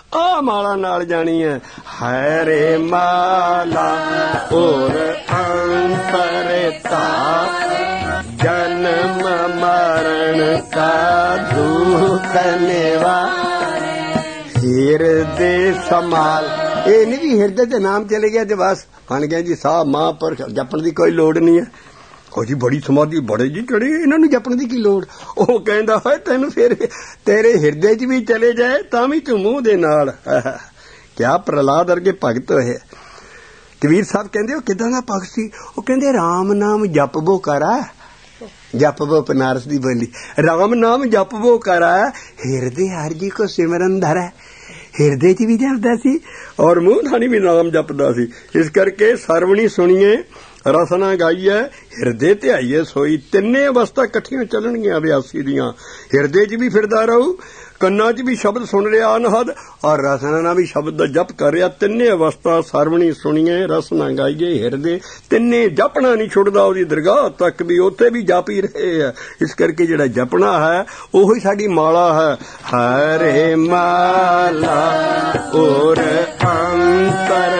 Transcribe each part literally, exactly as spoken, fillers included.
आ माला नाल जानी है। हरे माला और अंतरता जन्म मरण का दुख निवारे हिरदे संभाल। ये नहीं भी हिरदे ते नाम चले गया तो बस बन गया जी साहब महापुरख, जपण की कोई लोड़ नहीं है। ओ जी बड़ी समाधि बड़े जी चढ़ी, इन्होंने जपण की की लोड़। ਉਹ ਕਹਿੰਦਾ ਹੈ ਤੈਨੂੰ ਫਿਰ ਤੇਰੇ ਹਿਰਦੇ 'ਚ ਵੀ ਚਲੇ ਜਾਏ ਤਾਂ ਵੀ ਤੂੰ ਮੂੰਹ ਦੇ ਨਾਲ। ਕਿਆ ਪ੍ਰਹਲਾਦ ਵਰਗੇ ਭਗਤ ਹੋਏ। ਕਬੀਰ ਸਾਹਿਬ ਕਹਿੰਦੇ ਉਹ ਕਿੱਦਾਂ ਦਾ ਭਗਤ ਸੀ। ਉਹ ਕਹਿੰਦੇ ਰਾਮ ਨਾਮ ਜਪਬੋ ਕਰਾ, ਜਪਬੋ ਬਨਾਰਸ ਦੀ ਬੋਲੀ, ਰਾਮ ਨਾਮ ਜਪਬੋ ਕਰਾ ਹਿਰਦੇ ਹਰ ਜੀ ਕੋ ਸਿਮਰਨ ਧਰੈ। ਹਿਰਦੇ 'ਚ ਵੀ ਜਪਦਾ ਸੀ ਔਰ ਮੂੰਹ ਥਾਣੀ ਵੀ ਨਾਮ ਜਪਦਾ ਸੀ। ਇਸ ਕਰਕੇ ਸਰਵਣੀ ਸੁਣੀਏ ਰਸਨਾ ਗਾਈਏ ਹਿਰਦੇ ਤੇ ਆਈਏ ਸੋਈ। ਤਿੰਨੇ ਅਵਸਥਾ ਇਕੱਠੀਆਂ ਚੱਲਣਗੀਆਂ ਅਭਿਆਸੀ ਦੀਆਂ। ਹਿਰਦੇ 'ਚ ਵੀ ਫਿਰਦਾ ਰਹੂ, ਕੰਨਾਂ 'ਚ ਵੀ ਸ਼ਬਦ ਸੁਣ ਰਿਹਾ ਅਨਹਦ ਔਰ ਰਸਨਾ ਨਾਲ ਵੀ ਸ਼ਬਦ ਦਾ ਜਪ ਕਰ ਰਿਹਾ। ਤਿੰਨੇ ਅਵਸਥਾ ਸਰਵਣੀ ਸੁਣੀਏ ਰਸਨਾ ਗਾਈਏ ਹਿਰਦੇ। ਤਿੰਨੇ ਜਪਣਾ ਨਹੀਂ ਛੁੱਟਦਾ ਉਹਦੀ ਦਰਗਾਹ ਤੱਕ ਵੀ, ਉੱਥੇ ਵੀ ਜਪ ਹੀ ਰਹੇ ਆ। ਇਸ ਕਰਕੇ ਜਿਹੜਾ ਜਪਣਾ ਹੈ ਉਹੀ ਸਾਡੀ ਮਾਲਾ ਹੈ। ਹਰੇ ਮਾਲਾ ਔਰ ਅੰਤਰ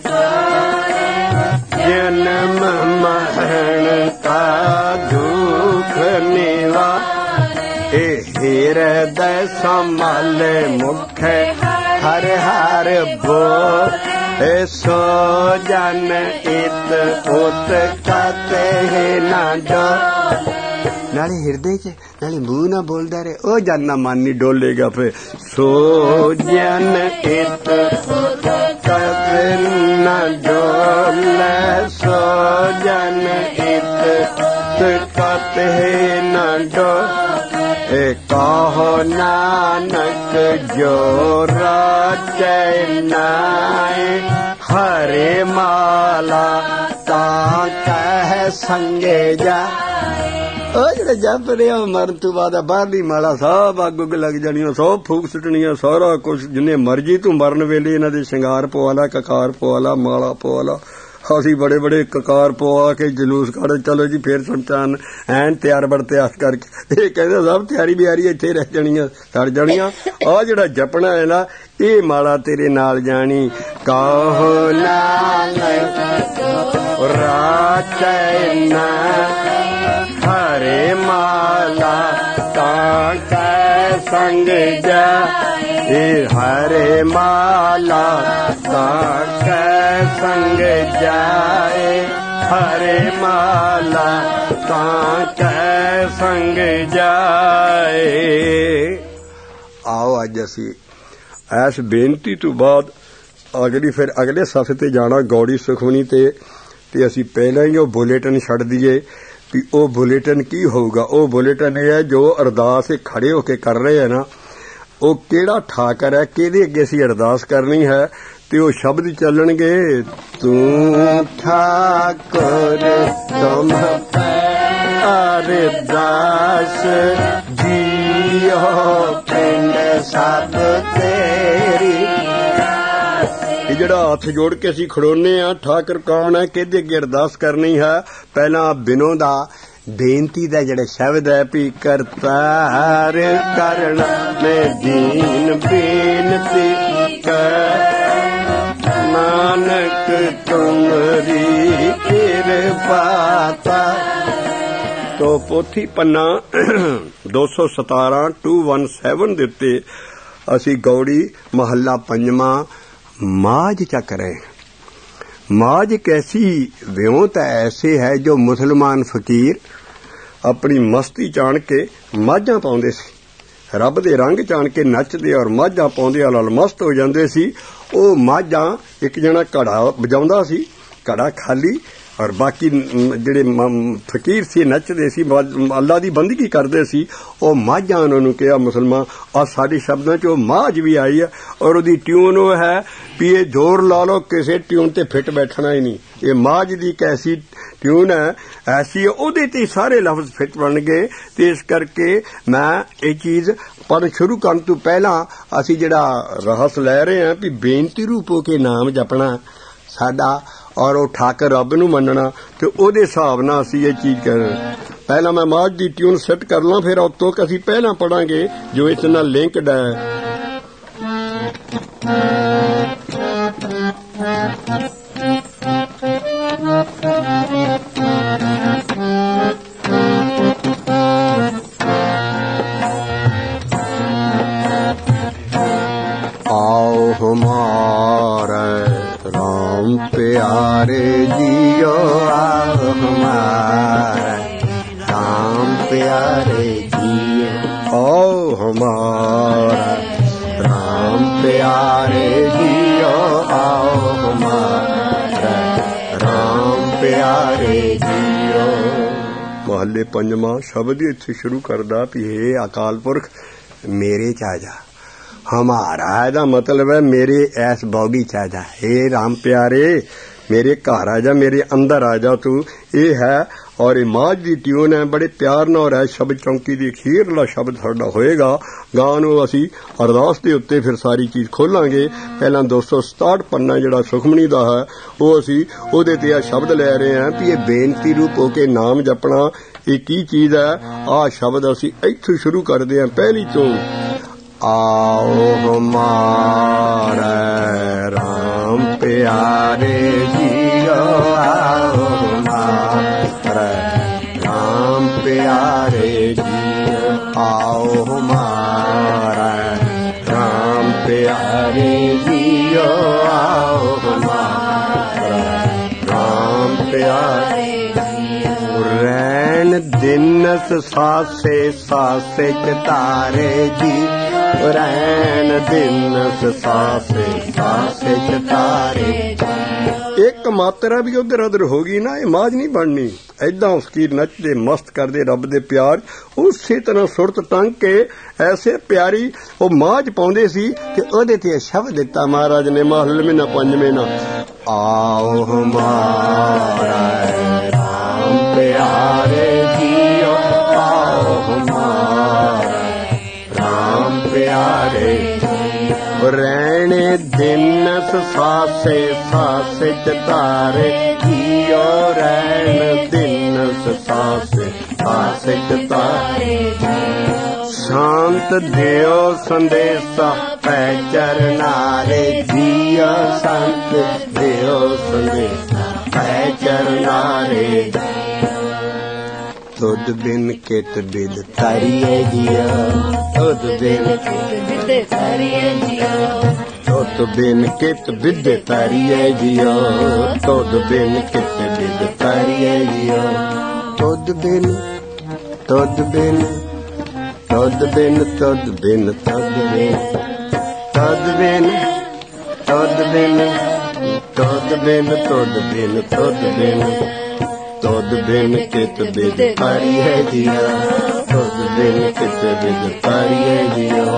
जन्म मरण का दुख निवारे हृदय संभाल मुख हर हर बोल सो जन इत उत कहते ना डो। नाले हृदय च नाले मुंह ना बोलदा रहे, ओ जन ना मन नहीं डोलेगा। फिर सो जन इत कहते ना डोले सो जन इत कहते ना डो। कहो नानक जो राचै नाय हरे माला ता कह संगे जा। ਉਹ ਜਿਹੜੇ ਜਪ ਰਿਹਾ ਮਰਨ ਤੋਂ ਬਾਅਦ ਬਾਹਰਲੀ ਮਾਲਾ ਸਭ ਅੱਗ ਉੱਗ ਲੱਗ ਜਾਣੀਆਂ, ਸਭ ਫੂਕ ਸੁੱਟਣੀਆਂ, ਸਾਰਾ ਕੁਛ ਜਿੰਨੇ ਮਰਜੀ ਤੂੰ ਮਰਨ ਵੇਲੇ ਇਹਨਾਂ ਦੇ ਸ਼ਿੰਗਾਰ ਪਵਾ ਲਾ, ਕਕਾਰ ਪਵਾ ਲਾ, ਮਾਲਾ ਪਵਾ ਲਾ। ਅਸੀਂ ਬੜੇ ਬੜੇ ਕਕਾਰ ਪਵਾ ਕੇ ਜਲੂਸ ਕੱਢ ਚਲੋ ਜੀ ਫੇਰ ਸ਼ਮਸ਼ਾਨ ਐਨ ਤਿਆਰ ਬੜ ਤਿਆਰ ਕਰਕੇ। ਇਹ ਕਹਿੰਦੇ ਸਭ ਤਿਆਰੀ ਬਿਆਰੀ ਇੱਥੇ ਰਹਿ ਜਾਣੀਆਂ, ਸੜ ਜਾਣੀਆਂ। ਆਹ ਜਿਹੜਾ ਜਪਣਾ ਹੈ ਨਾ ਇਹ ਮਾਲਾ ਤੇਰੇ ਨਾਲ ਜਾਣੀ। ਕਹੋ ਨਾਨਕ ਰਾਚੈ ਨਾ हरे माला ताका संग जाए हरे माला ताका संग जाए हरे माला ताका संग जाए। आओ अज असी इस बेनती तो बाद अगली फिर अगले सफ़े ते जाना गौड़ी सुखमनी ते, ते असी पहले ही वो बुलेटिन छड़ दीए भी वो बुलेटिन की होगा। वो बुलेटिन ये है जो अरदास खड़े होके कर रहे हैं ना, वो केड़ा ठाकर है, किहदे अगे असीं अरदास करनी है ते वो शब्द चलणगे। तू ठाकुर तुम अरदास जियो पिंड सब तेरी। ਜਿਹੜਾ ਹੱਥ ਜੋੜ ਕੇ ਅਸੀਂ ਖੜੋਨੇ ਆ ਠਾਕਰ ਕੌਣ ਹੈ, ਕਿਹਦੇ ਅੱਗੇ ਅਰਦਾਸ ਕਰਨੀ ਹੈ। ਪਹਿਲਾਂ ਬਿਨੋ ਦਾ ਬੇਨਤੀ ਦਾ ਜਿਹੜਾ ਸ਼ਬਦ ਹੈ ਵੀ ਕਰਤਾਰ ਕਰਨ ਮੈਂ ਦੀਨ ਬੇਨਤੀ ਕਰ ਨਾਨਕ ਤੁਮਰੀ ਕਿਰਪਾ ਤਾ। ਤੋ ਪੋਥੀ ਪੰਨਾ ਦੋ ਸੌ ਸਤਾਰਾਂ ਟੂ ਵਨ ਸੈਵਨ ਦੇ ਉੱਤੇ ਅਸੀਂ ਗੌੜੀ ਮਹੱਲਾ ਪੰਜਵਾਂ माज चक रहे। माज एक ऐसी व्योत है, ऐसे है जो मुसलमान फकीर अपनी मस्ती चाण के माझां पाउंदे सी, रब दे रंग चाण के नचदे और माझां पाउंदे अल मस्त हो जांदे सी। ਉਹ माझां एक जना घड़ा वजाउंदा सी, घड़ा खाली और बाकी ਜਿਹੜੇ फकीर सी नचदे सी, अल्लाह दी बंदगी करदे सी। ਉਹ माझां उन्हां नूं किहा मुसलमान आ साडे शब्दां च माज भी आई है और ਉਹਦੀ ट्यून ਉਹ है भी ये जोर ला लो किसी ट्यून ते फिट बैठना ही नहीं। ये माज दी एक ऐसी ट्यून है, ऐसी ਉਹਦੇ ते सारे लफ्ज फिट बन गए। ते इस करके मैं ये चीज़ पर शुरू करन तो पहला असी जिहड़ा रहस लै रहे हैं भी बेनती रूप हो के नाम जपना साडा और वो ठाकर रब नूं मनना, ते ਉਹਦੇ हिसाब नाल असी ये चीज़ करना। पहला मैं माज दी ट्यून सेट कर ला, फिर उतों असी पहला पढ़ांगे जो इस नाल लिंकड है। प्यारे जियो आओ हमारे राम प्यारे जियो आओ हमारा राम प्यारे जियो आओ हमारा राम प्यारे जियो। महले पंजवा शब्द इत्थे शुरू करदा भी हे अकाल पुरख मेरे च आ जा। हमारा दा मतलब है मेरे ऐस बॉडी च आ जा। हे राम प्यारे मेरे घर आ जा, मेरे अंदर आ जा तू। ये है और माज की ट्यून है, बड़े प्यार नाल है। शब्द चौंकी दी अखीरला शब्द साडा होएगा। गां नूं असीं अरदास दे उत्ते फिर सारी चीज खोलांगे। पहला दो सौ सताहठ पन्ना जिहड़ा सुखमनी दा है वो असीं ओहदे ते आ शब्द लै रहे हैं भी ये बेनती रूप होके नाम जपना ये की चीज है। आ शब्द असीं इत्थों शुरू करदे हैं पहली तो। आओ हमारे राम प्यारे जियो आओ हमारे राम प्यारे जियो आओ हमारे राम प्यारे जियो आओ हमारे राम प्यारे जियो। रैन दिनस सासे सासे चतारे जी रैन दिनस सासे सासे चतारे। एक मात्रा भी उधर उधर होगी ना, ये माज नहीं बननी। ऐदा उसकी नचदे मस्त करदे रब दे प्यार उसी तरह सुरत टंग के ऐसे प्यारी वो माज पाउंदे सी कि ओहदे ते शब्द दिता महाराज ने महल में ना पंजवें ना। आओ हमारा राम प्यारे जियो आओ हमारा राम प्यारे रहने दिनस सासे सासे चतारे जियो रैन दिनस सासे सासे चतारे। शांत देओ संदेशा पै चरनारे जियो शांत देओ संदेशा पै चरनारे। तुद बिन कित बिद तारिये जियो तुद बिन कित बिद तारिये जियो तुद बिन कित बिद तारिये जियो तुद बिन कित बिद तारिये जियो। तुद बिन तुद बिन तुद बिन तुद बिन तुद बिन तुद बिन तुद बिन तुद बिन तुद बिन तुद बिन तुद बिन कित बिद तारिये जियो तुद बिन कित बिद तारिये जियो।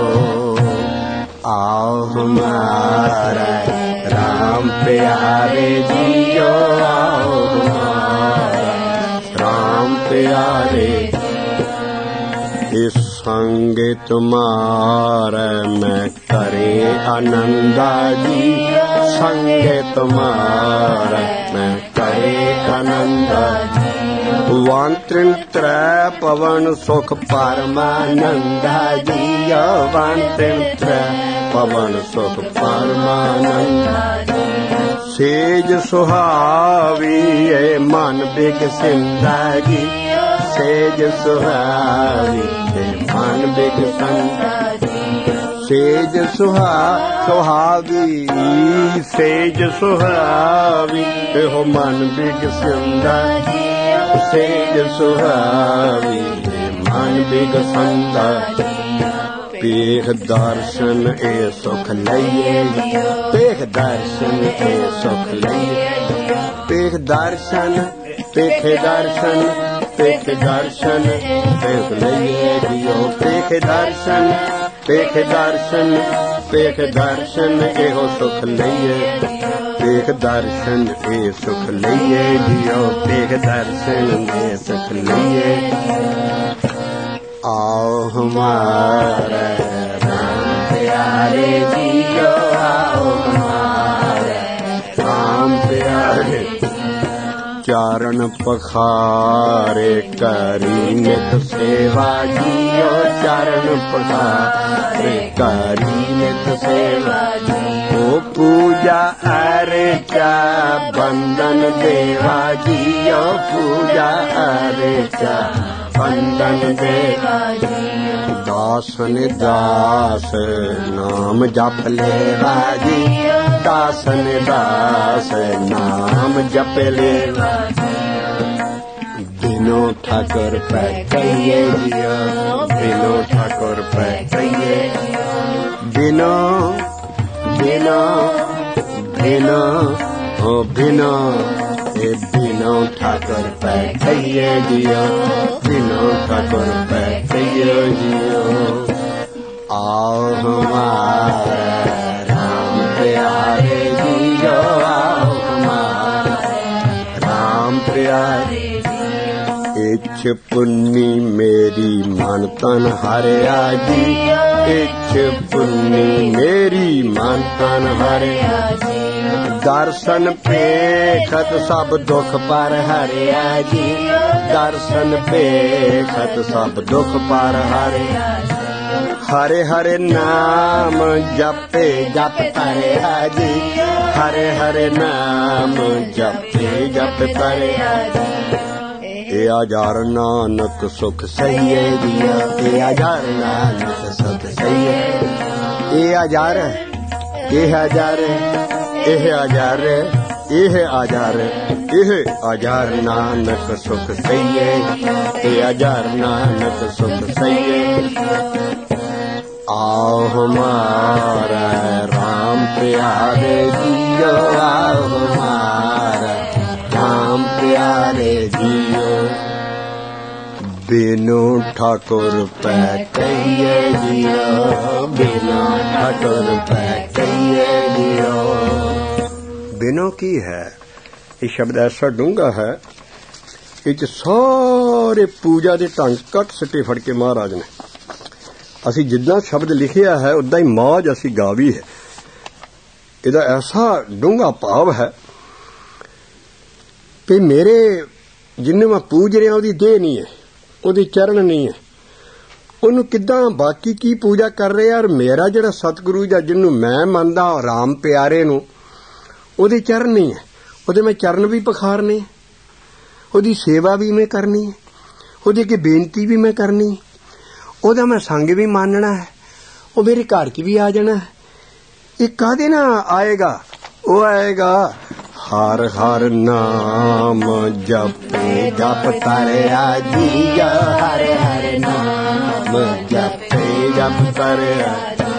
आओ हमारा राम प्यारे जियो आओ हमारा राम प्यारे। इस संग तुम्हारा मैं करे आनंदा जी संग तुम्हारा मैं करे आनंदा जी। वांत्रिन त्रै पवन सुख परमानंदा जी वांत्रिन त्रै पवन सुख परमानंदा जी। सेज सुहावी ए मन बिग सिंदा जी सेज सुहावी ए मन बिग सिंदा जी। सेज सुहा सुहावी सेज सुहावी एहो मन बिग सिंदा जी सेज सुहावी मन बिग सिंदा। पेख दर्शन ए सुख लइए पेख दर्शन ए सुख लइए पेख दर्शन पेख दर्शन पेख दर्शन पेख लइए जियो पेख दर्शन पेख दर्शन पेख दर्शन एहो सुख लइए पेख दर्शन ए सुख लइए जियो पेख दर्शन ए सुख लइए। आओ हमारा राम प्यारे जियो आओ हमारा राम प्यारे। चार चरण पखारे करी नित सेवा जियो चरण पखारे करी नित सेवा ओ पूजा अर्चा बंदन देवा जियो पूजा अर्चा बंदन देवा दासन दास नाम जप लेवा जियो दासन दास नाम जप लेवा बिनो ठाकुर पे कहिए जियो बिनो ठाकुर पे कहिए बिनो बिनो बिनो ओ बिनो ए बिनो ठाकुर पे कहिए जियो बिनो ठाकुर पे कहिए जियो आओ हमारे राम प्यारे जियो आओ हमारे राम प्यारे इच्छ पुन्नी मेरी मन तन हरिया जी इच्छ पुन्नी मेरी मन तन हरिया जी दर्शन पेखत सब दुख पर हरिया जी दर्शन पेखत सब दुख पर हरिया हरे हरे नाम जपे जप हरिया जी हरे हरे नाम जपे जप हरिया जी ए हजार नानक सुख सहिए दिया ए हजार नानक सुख सहिए ए हजार ए हजार एह हजार एह हजार एह हजार नानक सुख सहिए ए हजार नानक सुख सहिए आओ हमारा राम प्यारे जियो आओ हमारा राम प्यारे जियो बिनो ठाकुर पे कहिए जियो बिनो ठाकुर पे कहिए जियो बिनो की है ये शब्द ऐसा डूंगा है इच सारे पूजा के ढंग कट सटे फड़ के महाराज ने असी जिदा शब्द लिखिया है उदा ही मौज असी गा भी है इहदा ऐसा डूंगा भाव है कि मेरे जिन्हें मैं पूज रहा ਉਹਦੀ देह नहीं है ਉਹਦੀ चरण नहीं है ਉਹਨੂੰ ਕਿੱਦਾਂ ਬਾਕੀ ਕੀ पूजा कर रहे और मेरा ਜਿਹੜਾ सतगुरु ਜਾਂ ਜਿਹਨੂੰ मैं ਮੰਨਦਾ राम प्यारे ਨੂੰ ਉਹਦੀ चरण नहीं है ਉਹਦੇ मैं चरण भी पखारने ਉਹਦੀ सेवा भी मैं करनी है ਉਹਦੀ ਅੱਗੇ बेनती भी मैं करनी है ਉਹਦਾ मैं संग भी मानना है ਉਹ मेरे घर च भी आ जाना है ये काहदे नाल आएगा ਉਹ आएगा हर हर नाम जपे जप तरिया जिया हर हर नाम जपे जप तरिया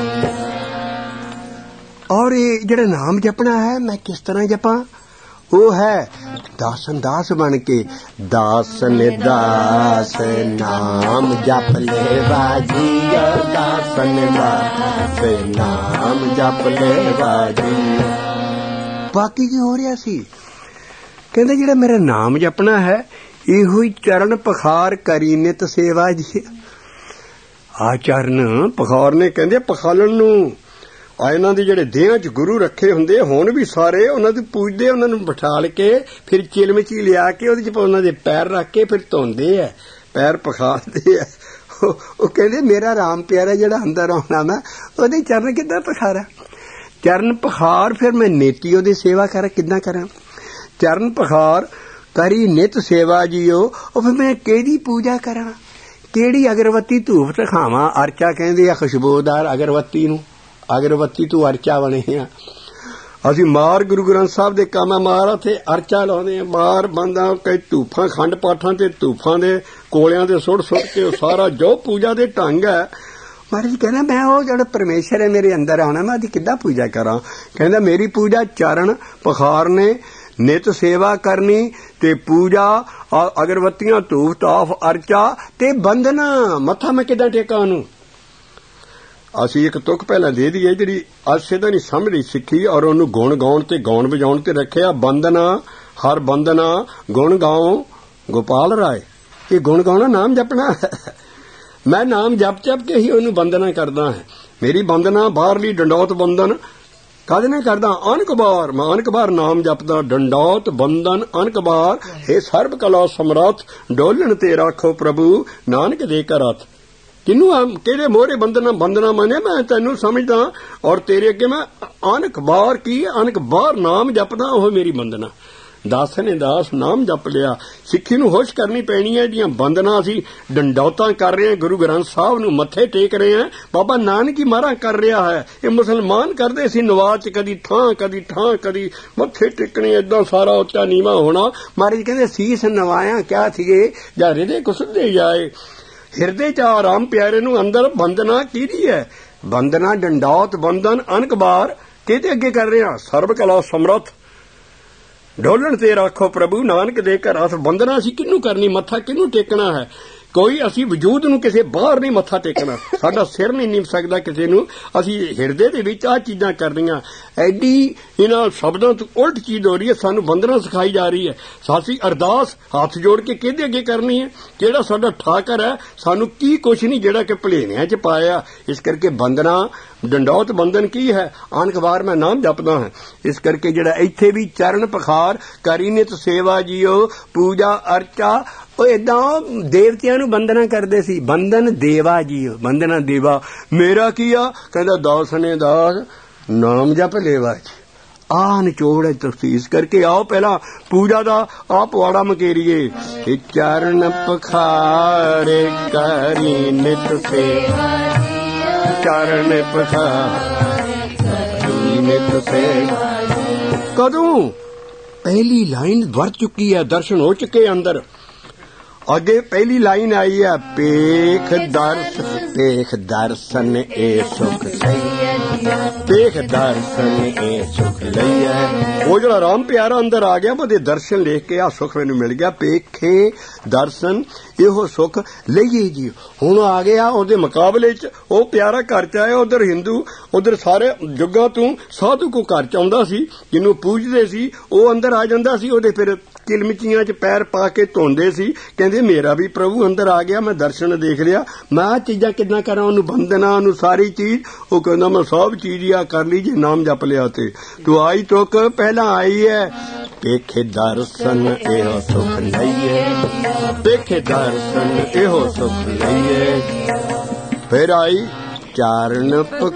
और ये जेड़ा नाम जपना है मैं किस तरह जपा वो है दासन दास बन के दासन दास नाम जप लेवा जिया दासन दास नाम जप लेवा जिया बाकी की हो रहा सी कहते जेड़ा मेरा नाम जपना है इहो ही चरण पखार करी नित सेवा जी आ चरण पखारने कहते पखालन नूं आ इन्हां दे जेड़े देहां च गुरु रखे हुंदे हुण भी सारे उन्हां नूं पूजदे उन्हां नूं बिठाल के फिर चिलम च लिया के उहदे च उन्हां दे पैर रख के फिर धोंदे है पैर पखारदे है ਉਹ ਕਹਿੰਦੇ ਮੇਰਾ राम प्यारा जेड़ा अंदर आउणा मैं ਉਹਦੇ चरण किद्दां पखारा चरण पखार फिर मैं नेती ओदी सेवा कर किद्दां करा चरण पखार करी नित सेवा जियो और फिर मैं केदी पूजा करा केड़ी अगरबत्ती धूप दिखावां अर्चा कहंदे आ खुशबूदार अगरबत्ती नूं अगरबत्ती तू अर्चा बने आ असीं मार गुरु ग्रंथ साहब दे काम मार उत्थे अर्चा लाउंदे आ मार बंदा कई धूफां खंड पाठां ते धूफां दे कोलियां दे सुट सुट के सारा जो पूजा दे ढंग है महाराज कहना मैं वो जो परमेश्वर है मेरे अंदर आना मैं किद्दां पूजा करा कहंदा मेरी पूजा चरण पखारने नित सेवा करनी ते पूजा अगरबत्तियां धूप ताफ अर्चा ते बंदना मत्था मैं किद्दां टेका नूं असीं एक तुक पहला दे दी है जिहड़ी अस इहदा नहीं समझ सिक्खी और उहनूं गुण गाउण ते गौण वजाउण ते रखिया बंदना हर बंदना गुण गाओ गोपाल राय ये गुण गाउणा नाम जपना है मैं नाम जप जप के ही उन्हें वंदना करदा है मेरी वंदना बाहरली डंडौत वंदन कद नहीं करदा अनक बार मैं अनक बार नाम जपदा डंडौत बंधन अनक बार हे सर्व कला समरथ डोलन ते राखो प्रभु नानक दे कर हथ किनू केरे मोरे बंधना बंधना मने मैं तेनू समझदा और तेरे अगे मैं अनक बार की अनक बार नाम जपदा ओह मेरी बंधना दास ने दास नाम जप लिया सिक्खी नूं होश करनी पैनी है जिहड़ियां बंदना असीं डंडौतां कर रहे हैं गुरु ग्रंथ साहब नूं मत्थे टेक रहे हैं बाबा नानक ही मारा कर रहा है ये मुसलमान करदे सी नवाज कदी थां कदी थां कदी मत्थे टेकने इदां सारा उच्चा नीवा होना महाराज कहंदे सीस नवाया क्या थीए जां हृदय कुसदे जाए हिरदे च आराम प्यारे नूं अंदर बंदना किहदी है बंदना डंडौत बंधन अनक बार किहदे अगे कर रहे हैं सर्व कला समरथ डोलन ते राखो प्रभु नानक दे घर हथ बंदना असीं किनू करनी मत्था किनू टेकना है कोई असीं वजूद नूं किसे बाहर नहीं मत्था टेकना साडा सिर नहीं निभ सकदा किसे नूं असीं हिरदे दे विच आ चीजां करनियां एडी इन्हां शब्दां तो उल्ट चीज हो रही है सानू बंदना सिखाई जा रही है सासी अरदास हाथ जोड़ के किहदे अगे करनी है किहड़ा साडा ठाकर है सानू की कुछ नहीं जिहड़ा कि भलेनियां च पाया इस करके बंदना डंडौत बंधन की है अनक बार मैं नाम जपदा है इस करके जिहड़ा इत्थे भी चरण पखार करी नित सेवा जियो पूजा अर्चा इदां देवतियां नूं बंदना करदे सी बंधन देवा जियो बंदना देवा मेरा की आ कहंदा दास ने दास नाम जप लेवा जी आ निचोड़ है तुसीं इस करके आओ पहला पूजा दा आ पवाड़ा मकेरिए चरण पखारे करी नित सेवा चरण पखारे नित सेवा कदों पहली लाइन वर चुकी है दर्शन हो चुके अंदर अगे पहली लाइन आई है पेख दर्श पेख दर्शन ए सुख पेख दर्शन ए सुख लइया वो जो राम प्यारा अंदर आ गया वो दर्शन लेख के आ सुख मैनू मिल गया पेखे दर्शन इहो सुख लइए जी हुण आ गया ओदे मुकाबले च ओ प्यारा घर च आया उधर हिंदू उधर सारे जुगां तों साधु को घर च आउंदा सी जिन्नू पूजदे सी ओ अंदर आ जांदा सी ओदे फिर किलमचियां च पैर पा के धोंदे सी कहंदे मेरा भी प्रभु अंदर आ गया मैं दर्शन देख लिया मैं आ चीजां किदां करां ओनू बंदना ओनू सारी चीज ओ कहंदा मैं सब चीज आ कर ली जे नाम जप लिया ते तू आई तुक पहला आई है पेखे दर्शन एहो सुख लइए पेखे दर्शन एहो सुख लइए फिर आई चरण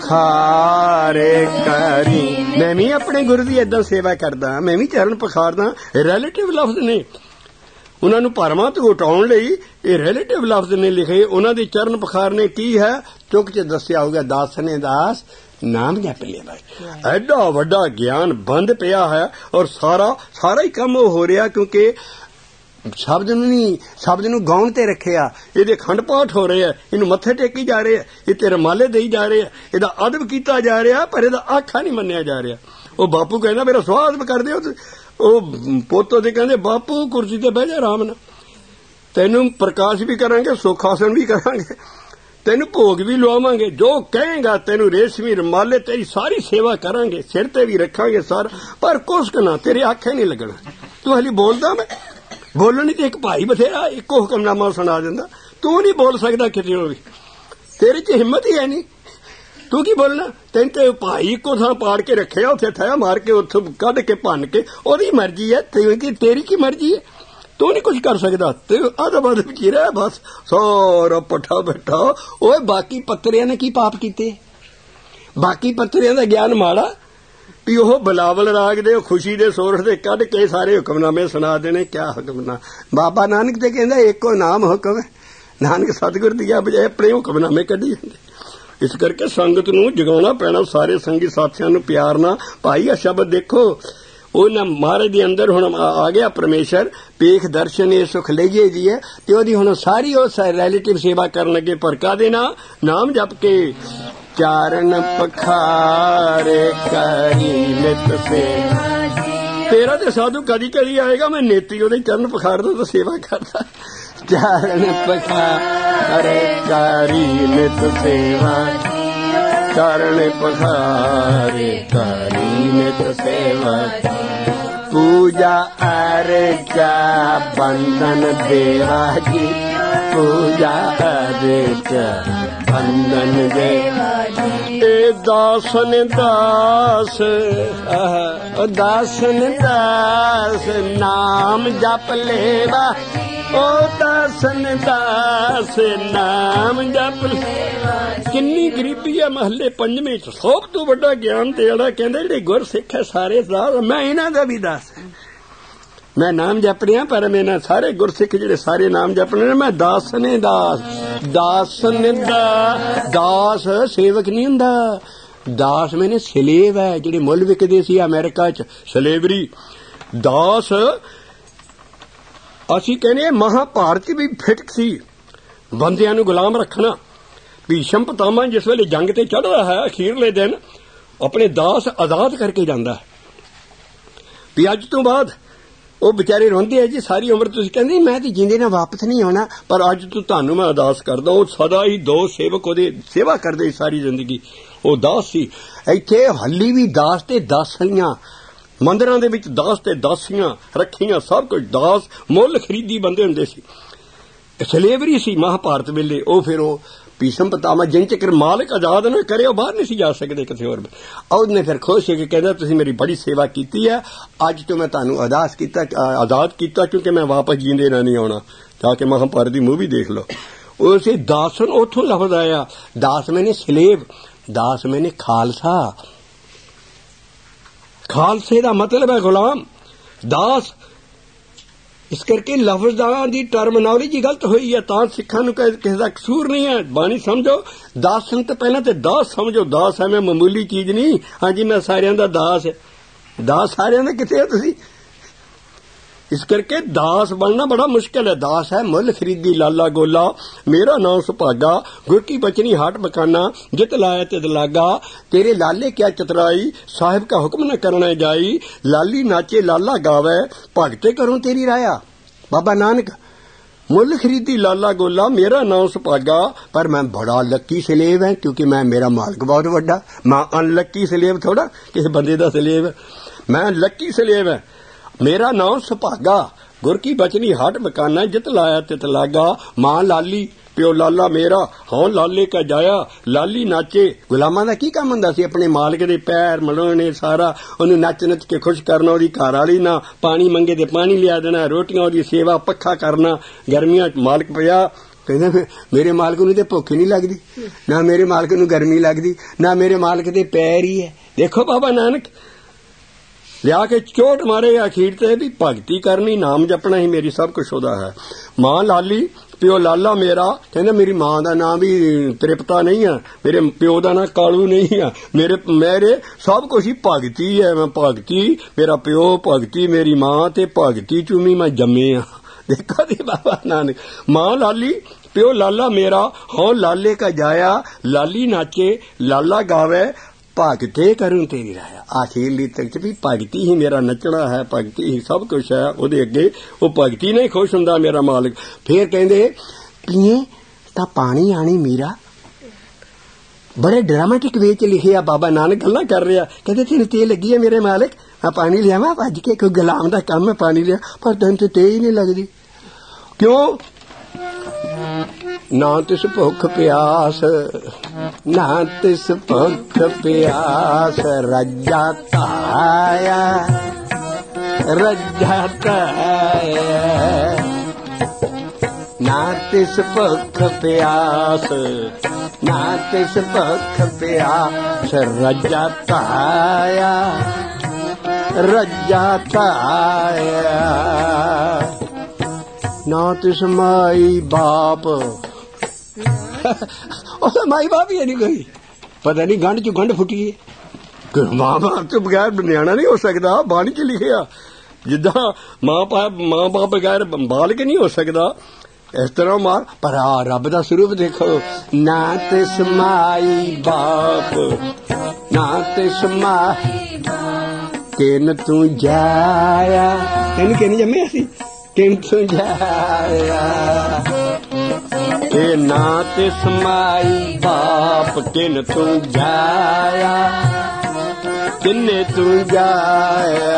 पखारे करी मैं भी अपने गुरु की इदां सेवा करदा मैं भी चरण पखारदा रिलेटिव लफ्ज ने उन्होंने भरमां तो घटाउण लई ये रिलेटिव लफ्ज ने लिखे उन्होंने चरण पखारने की है चुक च दस्सिया होगा दास ने दास नाम जप ले भाई एडा वड्डा ज्ञान बंद पिया है और सारा सारा ही कम हो रहा क्योंकि शब्द नहीं शब्द नूं गाउण ते रखिया इहदे खंड पाठ हो रहे हैं इनू मत्थे टेकी जा रहे हैं इत्ते रमाले देई जा रहे हैं इहदा अदब कीता जा रहा पर इहदा आखा नहीं मन्निया जा रहा वो बापू कहना मेरा स्वागत कर दिओ ओ पोतो दे कहंदे बापू कुर्सी ते बैठ जा आराम नाल तैनू प्रकाश भी करांगे सुखासन भी करांगे तेनू भोग भी लवावांगे जो कहेगा तेनू रेशमी रमाले तेरी सारी सेवा करांगे सिर ते भी रखांगे सारा पर कुछ ना तेरे आखे नहीं लगना तू हाली बोलदा मैं बोलनी तो एक भाई बथेरा एक हुक्मनामा सुना दिंदा तू नहीं बोल सकदा किते भी तेरे च हिम्मत ही है नहीं तू की बोलना तेन ते भाई को थां पाड़ के रखे उत्थे थया मार के उत्थों कढ के भन्न के ओदी मर्जी है तेरी की मर्जी है तू नहीं कुछ कर सकदा ते आधा बाद की रहा बस सारा पट्ठा बैठा ओए बाकी पत्तरियां ने की पाप कीते बाकी पत्तरियां दा ज्ञान माड़ा भी ओह बिलावल राग दे खुशी दे सोरठ दे कढ के सारे हुक्मनामे सुना देने क्या हुक्मना बाबा नानक ते कहंदा एको नाम हुक्म है नानक सतगुर दिया बजाए अपने हुक्मनामे कढी जांदे इस करके संगत नूं जगाउणा पैणा सारे संगी साथियां नूं प्यार नाल भाई आ शब्द देखो उन्हें महाराज के अंदर हुण आ गया परमेश्वर पेख दर्शन ये सुख लइए जी है ते ओदी हुण सारी उस रिलेटिव सेवा करन लगे पर कादे ना नाम जप के चारण पखारे करी नित से तेरा ते साधु कदी कदी आएगा मैं नेती ओदे चरण पखारदा तो सेवा करदा चारण पखारे करी नित सेवा चरण पखारे करी नित सेवा पूजा अर्चा बंधन देवा जी पूजा अर्चा बंधन देवा जी ए दासन दास दासन दास नाम जप लेवा ओ दासन दास नाम जप लेवा। किन्नी गरीबी है महल्ले पंजवें च। सब तो बड़ा ज्ञान ते जेड़ा कहंदे जेड़े गुरसिख है सारे दास, मैं इन्हां दा भी दास। मैं नाम जप रहा पर मेरे सारे गुरसिख जेड़े सारे नाम जपने मैं दास ने दास। दास ने दा दास सेवक नहीं हुंदा, दास मैंने सलेव है जेड़े मुल विकदे सी अमेरिका च सलेवरी। दास असी कहने महाभारत भी फिट सी बंदियां नूं गुलाम रखना। भीषम पितामह जिस वेले जंग ते चढ़दा है अखीरले दिन अपने दास आजाद करके जांदा है भी अज तो बाद वो बेचारे रोंदे है जी सारी उम्र तुसीं कहंदे मैं ते जिंदे नाल वापस नहीं आना पर अज तो तुहानूं मैं अरदास करदा। वो सदा ही दो सेवक ओहदे सेवा करदे सारी जिंदगी वो दास सी। इत्थे हल्ली भी दास ते दासियां मंदिरां दे विच दास ते दासियां रखियां सब कुछ दास मुल खरीदी बंदे हुंदे सी। सलेवरी सी महाभारत वेले। ओ फिर ओ भीषम पितामह जिन चक्कर मालिक आजाद ना करे बाहर नहीं सी जा सकते किसी होर। उसने फिर खुश है कि कहता तुसीं मेरी बड़ी सेवा की है अज तो मैं तुहानूं अरदास कीता आजाद किया क्योंकि मैं वापस जींदे ना नहीं आना। जाके महाभारत की मूवी देख लो। उसे दासन उथों लफ्ज आया। दास मैंने सलेब, दास मैंने खालसा। खालसे का मतलब है गुलाम। दास इस करके लफ्ज़ां दी टर्मिनोलॉजी गलत हुई है तां सिखां नूं किसी दा कसूर नहीं है। बानी समझो दासन तो पहले तो दास समझो। दास है मैं मामूली चीज नहीं। हाँ जी मैं सारियां दा दास है। दास सारियां दा किथे है तुसीं? इस करके दास बनना बड़ा मुश्किल है। दास है मुल खरीदी लाला गोला मेरा नाम सुभागा गुर की बचनी हाट बकाना जित लाया तित लागा तेरे लाले क्या चतराई साहिब का हुक्म न करना जाई लाली नाचे लाला गावे भगते करूं तेरी राया। बाबा नानक मुल खरीदी लाला गोला मेरा नाम सुभागा पर मैं बड़ा लक्की सलेब है क्योंकि मैं मेरा मालिक बहुत बड़ा। मैं अनलक्की सलेब थोड़ा किसी बंदे दा सलेब। मैं लक्की सलेब है। मेरा नाम सुभागा गुर की बचनी हाट मकाना जित लाया तित लागा मां लाली प्यो लाला मेरा हौं लाले का जाया लाली नाचे। गुलामां दा की काम हुंदा सी? अपने मालिक दे पैर मलाने सारा ओनू नच नच के खुश करना। ओदी घर वाली ना पानी मंगे ते पानी लिया देना रोटियां ओदी सेवा पक्खा करना। गर्मियां च मालिक पिया कहंदे मेरे मालिक नूं ते भुख नहीं लगदी ना मेरे मालिक नूं गर्मी लगदी ना मेरे मालिक दे पैर ही है। देखो बाबा नानक लिया के चोट मारे अखीर ते भी भगती करनी नाम जपना ही मेरी सब कुछ होदा है। मां लाली प्यो लाला मेरा कहंदे मेरी मां दा नाम भी त्रिपता नहीं है मेरे प्यो दा नाम कालू नहीं है मेरे मेरे सब कुछ ही भगती है। मैं भगती मेरा प्यो भगती मेरी मां ते भगती चूमी मैं जम्मे आ। देखा दी बाबा नानक मां लाली प्यो लाला मेरा हौं लाले का जाया लाली नाचे लाला गावे भगते करूं तेरी राया। आखिरली तक भी भगती ही मेरा नचना है भगती ही सब कुछ है। ओदे अगे वो भगती नहीं खुश हुंदा मेरा मालिक। फिर कहंदे पीए तां पानी आनी मीरा। बड़े ड्रामेटिक वे च लिखे आ बाबा नानक गल्लां कर रहा। कहंदे तेन ते लगी है मेरे मालिक मैं पानी लियावां भज के कोई गुलाम दा काम है पानी लिया पर तैनूं ते ते ही नहीं लगदी क्यों? ना तिस भुख प्यास ना तिस भुख प्यास रज्जा ताया रज्जा ताया ना तिस भुख प्यास ना तिस भुख प्यास रज्जा ताया रज्जा ताया ना तिस माई बाप माई बाप ही नहीं कोई पता नहीं गंढ चो गंढ फुटी है। मां बाप तो बगैर न्याणा नहीं हो सकता। बाणी च लिखिया जिदा मां बाप मां बाप बगैर बालक नहीं हो सकता इस तरह मार पर आ रब दा स्वरूप देखो ना तिस माई बाप ना तिस माई किन तू जाया तेन किन जम्मे सी किन तू जाया ए ना तिस माई बाप किन तू जाया किन्ने तू जाया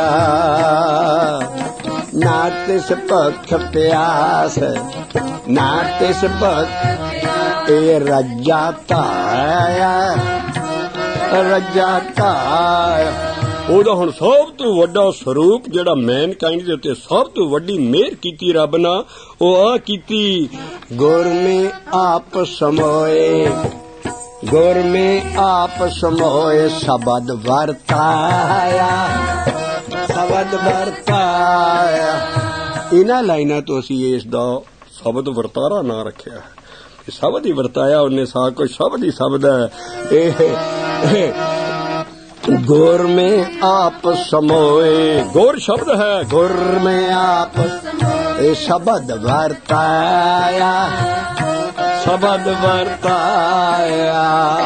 ना तिस भुख प्यास ना तिस भुख ए रज्जा ताया ਰੱਜਾ ਧਾਇਆ। ਉਹਦਾ ਹੁਣ ਸਭ ਤੋਂ ਵੱਡਾ ਸਰੂਪ ਜਿਹੜਾ ਮੈਨਕਾਈਂਡ ਦੇ ਉੱਤੇ ਸਭ ਤੋਂ ਵੱਡੀ ਮਿਹਰ ਕੀਤੀ ਰੱਬ ਨਾਲ, ਉਹ ਆ ਕੀਤੀ, ਗੁਰ ਮੇ ਆਪ ਸਮੋਏ, ਗੁਰ ਮੇ ਆਪ ਸਮੋਏ ਸ਼ਬਦ ਵਰਤਾਇਆ, ਸ਼ਬਦ ਵਰਤਾਇਆ। ਇਹਨਾਂ ਲਾਈਨਾਂ ਤੋਂ ਅਸੀਂ ਇਸ ਦਾ ਸ਼ਬਦ ਵਰਤਾਰਾ ਨਾਂ ਰੱਖਿਆ। ਸ਼ਬਦ ਹੀ ਵਰਤਾਇਆ ਉਹਨੇ, ਸਾ ਕੋਈ ਸ਼ਬਦ ਹੀ ਸ਼ਬਦ ਹੈ ਇਹ। ਗੁਰ ਮੇ ਆਪ ਸਮੋਏ, ਗੁਰ ਸ਼ਬਦ ਹੈ, ਗੁਰ ਮੇ ਆਪ ਇਹ ਸ਼ਬਦ ਵਰਤਾਇਆ, ਸ਼ਬਦ ਵਰਤਾਇਆ।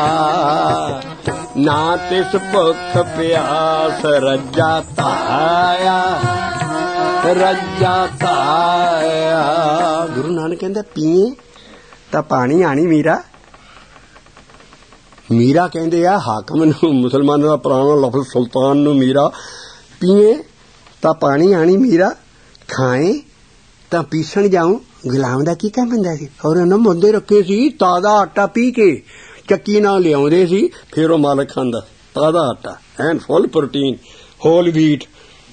ਨਾ ਤਿਸ ਭੁੱਖ ਪਿਆਸ ਰੱਜਾ ਧਾਇਆ, ਰੱਜਾ ਧਾਇਆ। ਗੁਰੂ ਨਾਨਕ ਕਹਿੰਦਾ ਪੀਏ ਤਾਂ ਪਾਣੀ ਆਣੀ ਮੀਰਾ। ਮੀਰਾ ਕਹਿੰਦੇ ਆ ਹਾਕਮ ਨੂੰ, ਮੁਸਲਮਾਨਾਂ ਦਾ ਪੁਰਾਣਾ ਲਫ਼ਜ਼ ਸੁਲਤਾਨ ਨੂੰ ਮੀਰਾ। ਪੀਏ ਤਾਂ ਪਾਣੀ ਆਣੀ ਮੀਰਾ, ਖਾਏ ਤਾਂ ਪੀਸਣ ਜਾਊਂ। ਗੁਲਾਮ ਦਾ ਕੀ ਕੰਮ ਹੁੰਦਾ ਸੀ? ਔਰ ਉਹਨਾਂ ਮੁੰਦੇ ਰੱਖੇ ਸੀ, ਤਾਜ਼ਾ ਆਟਾ ਪੀ ਕੇ ਚੱਕੀ ਨਾਲ ਲਿਆਉਂਦੇ ਸੀ, ਫਿਰ ਉਹ ਮਾਲਕ ਖਾਂਦਾ ਤਾਜ਼ਾ ਆਟਾ, ਐਨ ਫੁੱਲ ਪ੍ਰੋਟੀਨ, ਹੋਲ ਵੀਟ।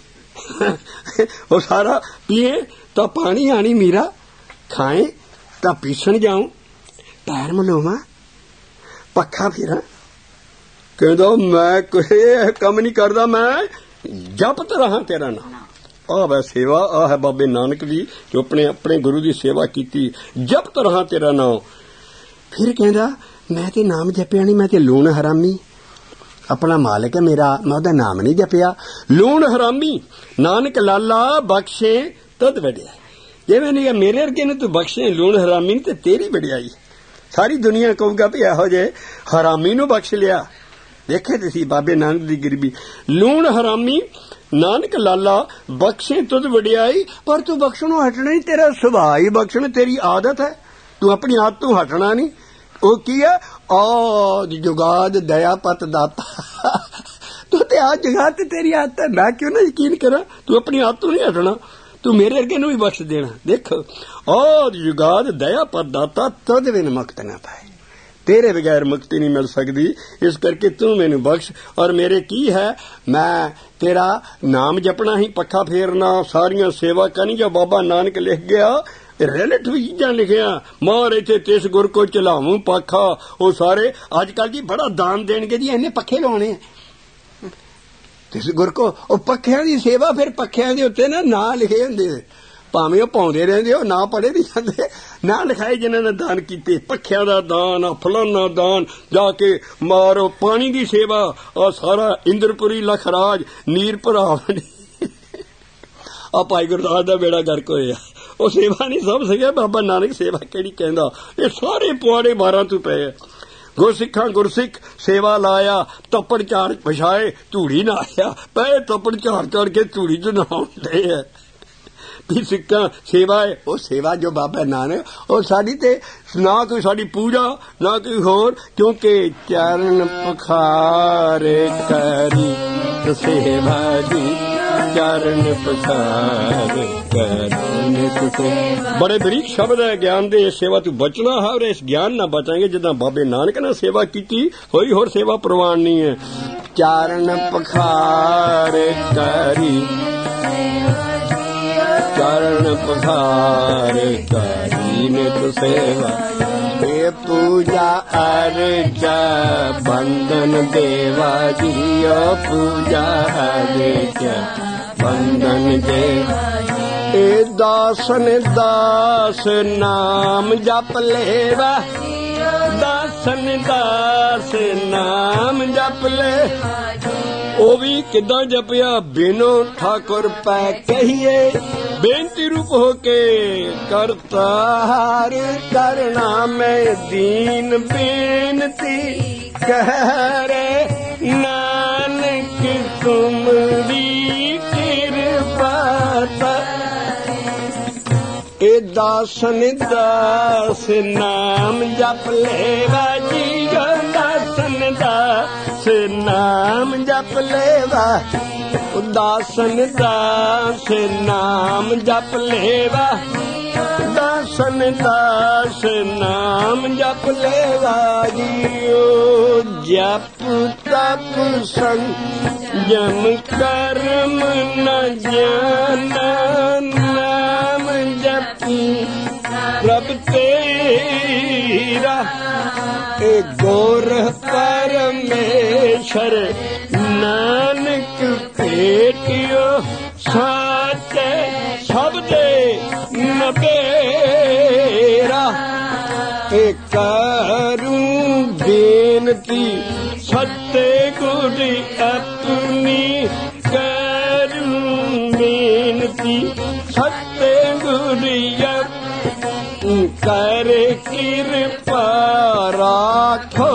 ਉਹ ਸਾਰਾ ਪੀਏ ਤਾਂ ਪਾਣੀ ਆਣੀ ਮੀਰਾ, ਖਾਏ ਤਾਂ ਪੀਸਣ ਜਾਊਂ, ਪੈਰ ਮਲੋਵਾਂ, ਪੱਖਾ ਫਿਰਾਂ। ਕਹਿੰਦਾ ਮੈਂ ਕੋਈ ਕੰਮ ਨਹੀਂ ਕਰਦਾ, ਮੈਂ ਜਪਤ ਰਹਾ ਤੇਰਾ ਨਾਮ। ਆਹ ਵੈ ਸੇਵਾ, ਆਹ ਹੈ ਬਾਬੇ ਨਾਨਕ ਦੀ ਜੋ ਆਪਣੇ ਆਪਣੇ ਗੁਰੂ ਦੀ ਸੇਵਾ ਕੀਤੀ, ਜਪਤ ਰਹਾ ਤੇਰਾ ਨਾਮ। ਫਿਰ ਕਹਿੰਦਾ ਮੈਂ ਤੇ ਨਾਮ ਜਪਿਆ ਨਹੀਂ, ਮੈਂ ਤੇ ਲੂਣ ਹਰਾਮੀ। ਆਪਣਾ ਮਾਲਕ ਹੈ ਮੇਰਾ, ਮੈਂ ਉਹਦਾ ਨਾਮ ਨਹੀਂ ਜਪਿਆ। ਲੂਣ ਹਰਾਮੀ ਨਾਨਕ ਲਾਲਾ ਬਖਸ਼ੇ ਤਦ ਵਡਿਆ। ਜਿਵੇਂ ਨਹੀਂ ਮੇਰੇ ਵਰਗੇ ਨੂੰ ਤੂੰ ਬਖਸ਼ੇ ਲੂਣ ਹਰਾਮੀ, ਤੇ ਤੇਰੀ ਵਡਿਆਈ ਸਾਰੀ ਦੁਨੀਆ ਕਹੂਗਾ ਵੀ ਇਹੋ ਜਿਹੇ ਹਰਾਮੀ ਨੂੰ ਬਖਸ਼ ਲਿਆ। ਦੇਖੇ ਤੁਸੀਂ ਬਾਬੇ ਨਾਨਕ ਦੀ ਗਰੀਬੀ। ਲੂਣ ਹਰਾਮੀ ਨਾਨਕ ਲਾਲਾ ਬਖਸ਼ੇ ਤੁਧ ਵਡਿਆਈ, ਪਰ ਤੂੰ ਬਖਸ਼ਣੋਂ ਹਟਣਾ ਨਹੀਂ, ਤੇਰਾ ਸੁਭਾਅ ਹੀ ਬਖਸ਼ਣ, ਤੇਰੀ ਆਦਤ ਹੈ, ਤੂੰ ਆਪਣੀ ਆਦਤ ਤੋਂ ਹਟਣਾ ਨਹੀਂ। ਉਹ ਕੀ ਹੈ? ਆਦ ਜੁਗਾਦ ਦਇਆ ਪਤ ਦਾਤਾ। ਤੂੰ ਤੇ ਆ ਜੁਗਾਦ ਤੇ ਤੇਰੀ ਆਦਤ ਹੈ, ਮੈਂ ਕਿਉਂ ਨਾ ਯਕੀਨ ਕਰਾਂ? ਤੂੰ ਆਪਣੀ ਆਦਤ ਤੋਂ ਨਹੀਂ ਹਟਣਾ, ਤੂੰ ਮੇਰੇ ਅੱਗੇ ਨੂੰ ਵੀ ਬਖਸ਼ ਦੇਣਾ। ਦੇਖ ਆਦ ਜੁਗਾਦ ਦਇਆ ਪਤ ਦਾਤਾ, ਤਦ ਬਿਨ ਮੁਕਤ ਨਾ ਪਾਏ। ਤੇਰੇ ਬਗੈਰ ਮੁਕਤੀ ਨਹੀਂ ਮਿਲ ਸਕਦੀ, ਇਸ ਕਰਕੇ ਤੂੰ ਮੈਨੂੰ ਬਖਸ਼। ਔਰ ਮੇਰੇ ਕੀ ਹੈ? ਮੈਂ ਤੇਰਾ ਨਾਮ ਜਪਣਾ ਹੀ, ਪੱਖਾ ਫੇਰਨਾ, ਸਾਰੀਆਂ ਸੇਵਾ ਕਰਨੀ। ਜੋ ਬਾਬਾ ਨਾਨਕ ਲਿਖ ਗਿਆ ਰਿਲੇਟਿਵ ਚੀਜ਼ਾਂ ਲਿਖਿਆ, ਮਾਰ ਇੱਥੇ ਤਿਸ ਗੁਰ ਕੋ ਚਲਾਵੂੰ ਪੱਖਾ। ਉਹ ਸਾਰੇ ਅੱਜ ਕੱਲ ਜੀ ਬੜਾ ਦਾਨ ਦੇਣਗੇ ਜੀ, ਇਹਨੇ ਪੱਖੇ ਲਾਉਣੇ ਤਿਸ ਗੁਰ ਕੋ। ਉਹ ਪੱਖਿਆਂ ਦੀ ਸੇਵਾ, ਫਿਰ ਪੱਖਿਆਂ ਦੇ ਉੱਤੇ ਨਾ ਨਾਂ ਲਿਖੇ ਹੁੰਦੇ, ਭਾਵੇਂ ਉਹ ਪਾਉਂਦੇ ਰਹਿੰਦੇ, ਉਹ ਨਾ ਪੜ੍ਹੇ ਨਹੀਂ ਜਾਂਦੇ, ਨਾ ਲਿਖਾਏ ਜਿਨ੍ਹਾਂ ਨੇ ਦਾਨ ਕੀਤੇ। ਪੱਖਿਆਂ ਦਾ ਦਾਨ, ਆ ਫਲਾਨਾ ਦਾਨ, ਜਾ ਕੇ ਮਾਰੋ। ਪਾਣੀ ਦੀ ਸੇਵਾ, ਆ ਸਾਰਾ ਇੰਦਰਪੁਰੀ ਲਖਰਾਜ ਨੀਰ ਭਰਾ ਆ ਭਾਈ ਗੁਰਦਾਸ ਦਾ ਬੇੜਾ ਗਰਕ ਹੋਇਆ। ਉਹ ਸੇਵਾ ਨਹੀਂ ਸਮਝ ਸਕਿਆ ਬਾਬਾ ਨਾਨਕ ਸੇਵਾ ਕਿਹੜੀ ਕਹਿੰਦਾ। ਇਹ ਸਾਰੇ ਪੁਆੜੇ ਬਾਰਾਂ ਤੋਂ ਪਏ ਆ। ਗੁਰਸਿੱਖਾਂ ਗੁਰਸਿੱਖ ਸੇਵਾ ਲਾਇਆ, ਤੱਪੜ ਝਾੜ ਵਿਛਾਏ, ਧੂੜੀ ਨਾ ਆਇਆ, ਪਏ ਤੱਪੜ ਝਾੜ ਝਾੜ ਕੇ ਧੂੜੀ ਚ ਨਹਾਉਂਦੇ ਆ। ਵੀ ਸਿੱਖਾਂ ਸੇਵਾ ਹੈ, ਉਹ ਸੇਵਾ ਜੋ ਬਾਬਾ ਨਾਨਕ, ਉਹ ਸਾਡੀ ਤੇ ਨਾ ਕੋਈ ਸਾਡੀ ਪੂਜਾ ਨਾ ਕੋਈ ਹੋਰ, ਕਿਉਂਕਿ ਚਰਨ ਪਖਾਰੇ ਕਰੀ ਸੇਵਾ ਦੀ, ਚਰਨ ਪਖਾਰੇ ਕਰੀ। ਬੜੇ ਬਰੀਕ ਸ਼ਬਦ ਹੈ ਗਿਆਨ ਦੇ। ਸੇਵਾ ਤੋਂ ਬਚਣਾ ਹੈ, ਔਰ ਇਸ ਗਿਆਨ ਨਾਲ ਬਚਾਂਗੇ ਜਿੱਦਾਂ ਬਾਬੇ ਨਾਨਕ ਨੇ ਸੇਵਾ ਕੀਤੀ, ਕੋਈ ਹੋਰ ਸੇਵਾ ਪ੍ਰਵਾਨ ਨਹੀਂ ਹੈ। ਚਰਨ ਪਖਾਰੇ ਕਰੀ, ਚਰਨ ਪਖਾਰੇ ਕਰੀ ਨਿਤ ਸੇਵਾ। ਇਹ ਪੂਜਾ ਅਰਜਾ ਬੰਦਨ ਦੇਵਾ ਜੀਓ, ਪੂਜਾ ਅਰਜਾ ਬੰਦਨ ਦੇਵਾ। ਇਹ ਦਾਸਨ ਦਾਸ ਨਾਮ ਜਪ ਲੇਵਾ, ਦਾਸਨ ਦਾਸ ਨਾਮ ਜਪ ਲੈ। ਉਹ ਵੀ ਕਿੱਦਾਂ ਜਪਿਆ? ਬਿਨੋ ਠਾਕੁਰ ਪੈ ਕਹੀਏ, ਬੇਨਤੀ ਰੂਪ ਹੋ ਕੇ ਕਰਤਾਰ ਕਰਨਾ ਮੈਂ ਦੀਨ ਬੇਨਤੀ ਕਰੇ, ਨਾਨਕ ਤੁਮਰੀ ਕਿਰਪਾ। ਇਹ ਦਾਸਨ ਦਾਸ ਨਾਮ ਜਪ ਲੇਵਾ ਜੀ, ਦਾਸਨ ਦਾਸ ਨਾਮ ਜਪ ਲੇਵਾ, ਦਾਸਨ ਦਾਸ ਨਾਮ ਜਪ ਲੇਵਾ, दासन दास नाम जप लेवा जियो जप तप संयम कर्म न जाना नाम जपी प्रभ तेरा ए गौर परमेश्वर नानक भेटियो साचे सबदे नबेरा ए करूं बेनती सत्य गुरु अपनी करूं बेनती सत्य गुरु कर कृपा राखो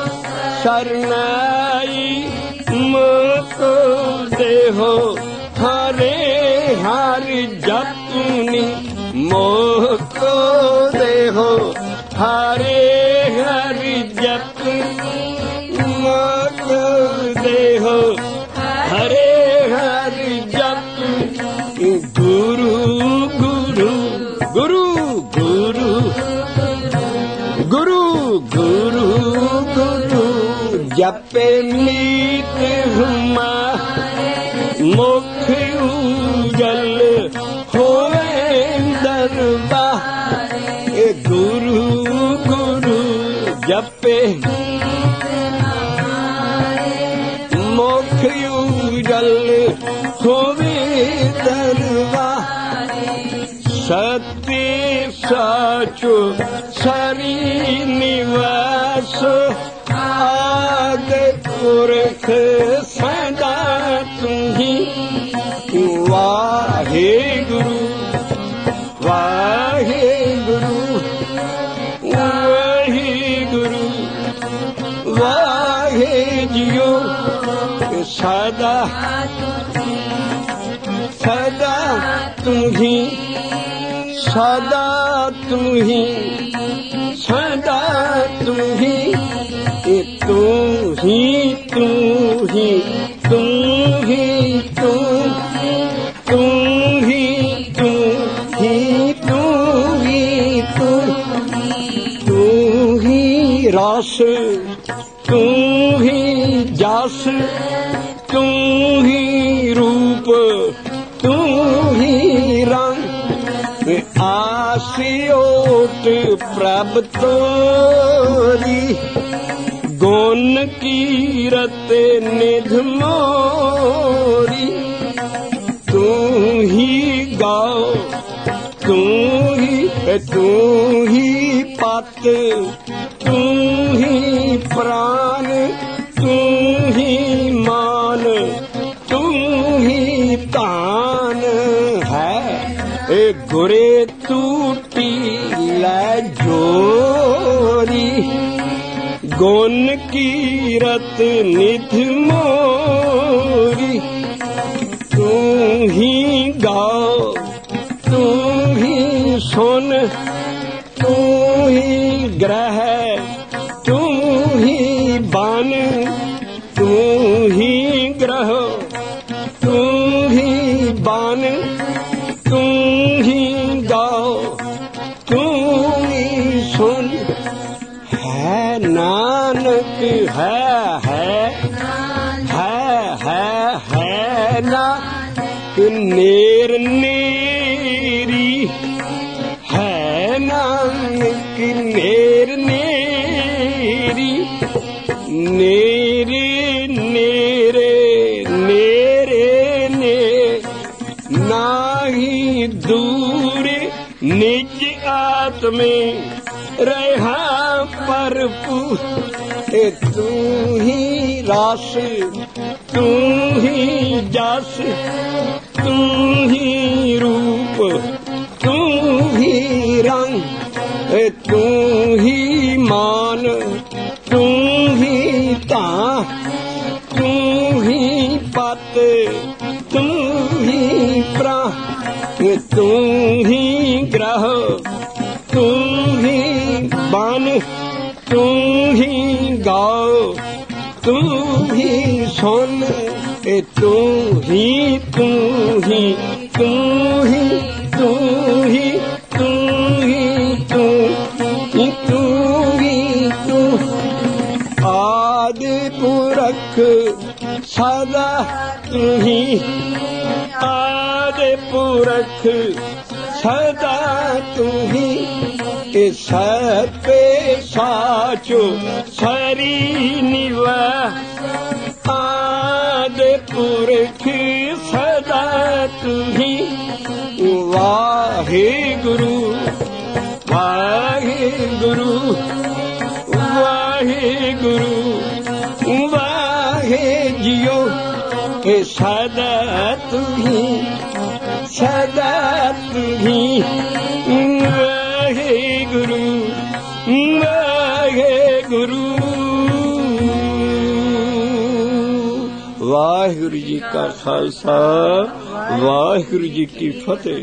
शरणाई मुको देहो हरे हरि जपनी मोको देहो हरे हरि जपनी मोको देहो हरे हरि जपनी गुरु गुरु गुरु गुरु गुरु गुरु गुरु जपे मीत हुमा मुख उजल होए दरबार ए गुरु गुरु जपे मुख उजल होए दरबार सत्य साचो सरी निवास आगे पुरख सदा तुम्ही वाहे गुरु वाहे गुरु वाहे गुरु वाहे जियो सदा सदा तुम्ही सदा तुम्ही सदा तुम्ही तू ही तू ही तू ही तू तू ही तू ही तू ही तू तू ही रस तू ही जस तू ही रूप तू ही रंग आसियोट प्रभ तोरी गुण कीरत निध मोरी तू ही गाओ तू ही तू ही पत तू ही प्राण तू ही मान तू ही तान है ए गुरे टूटी लै जोरी गुण कीरत निध मोरी तू ही गाओ तू ही सुन तू ही ग्रह तू ही बन तू ही ग्रह तू ही बन तू ही गाओ तू ही सुन है नानक है है है है है नानक नेर नेरी है नानक नेर नेरी नेरे नेरे नेरे ने नाही दूर निज आत्मे रहा परपु तू ही रस तू ही जस तू ही रूप तू ही रंग तू ही मान तू ही ता तू ही पत तू ही प्राण तू ही ग्रह तू ही बन तू ही गाओ तू ही सुन तू ही तू ही तू ही तू ही तू ही पुरख सदा तुही आदि पुरख सदा तुही सत्य साचो सरी निवा आदि पुरख सदा तुही वाहे गुरु वाहे गुरु वाहे गुरु वाहे जियो के सदा तुही सदा तुही वाहे गुरु वाहे गुरु। वाहिगुरु जी का खालसा वाहिगुरु जी की फतेह।